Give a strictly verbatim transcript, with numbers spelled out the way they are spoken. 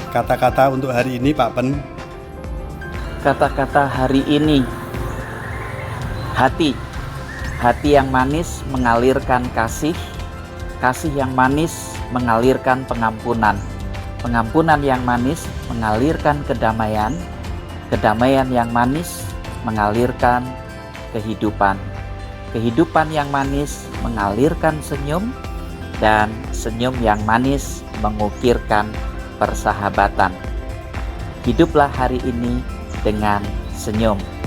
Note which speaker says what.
Speaker 1: Kata-kata untuk hari ini Pak Pen.
Speaker 2: Kata-kata hari ini: hati. Hati yang manis mengalirkan kasih. Kasih yang manis mengalirkan pengampunan. Pengampunan yang manis mengalirkan kedamaian. Kedamaian yang manis mengalirkan kehidupan. Kehidupan yang manis mengalirkan senyum. Dan senyum yang manis mengukirkan persahabatan. Hiduplah hari ini dengan senyum.